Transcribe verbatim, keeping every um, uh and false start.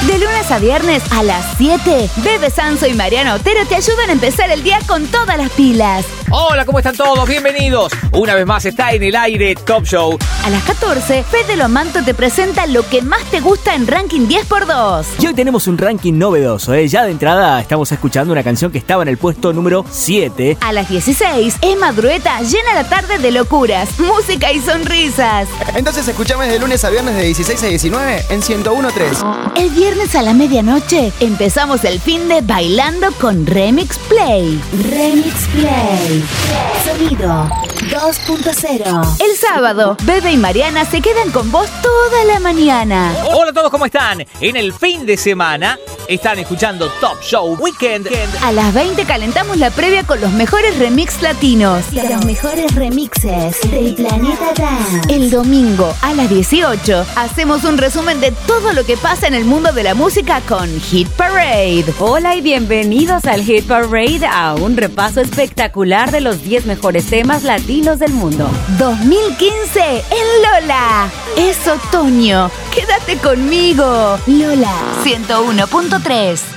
De lunes a viernes a las siete, Bebe Sanso y Mariano Otero te ayudan a empezar el día con todas las pilas. Hola, ¿cómo están todos? Bienvenidos. Una vez más está en el aire Top Show. A las catorce, Fede Lomanto te presenta lo que más te gusta en Ranking diez por dos. Y hoy tenemos un ranking novedoso, ¿eh? Ya de entrada estamos escuchando una canción que estaba en el puesto número siete. A las dieciséis, Emma Drueta llena la tarde de locuras, música y sonrisas. Entonces escuchame de lunes a viernes de dieciséis a diecinueve en ciento uno punto tres. El viernes a la medianoche empezamos el fin de bailando con Remix Play. Remix Play. Sonido dos punto cero. El sábado, Bebe y Mariana se quedan con vos toda la mañana. Hola a todos, ¿cómo están? En el fin de semana están escuchando Top Show Weekend. A las veinte calentamos la previa con los mejores remix latinos. Los mejores remixes del planeta Dance. El domingo a las dieciocho hacemos un resumen de todo lo que pasa en el mundo de la música con Hit Parade. Hola y bienvenidos al Hit Parade, a un repaso espectacular de los diez mejores temas latinos del mundo. dos mil quince en Lola. Es otoño. Quédate conmigo. Lola ciento uno punto tres.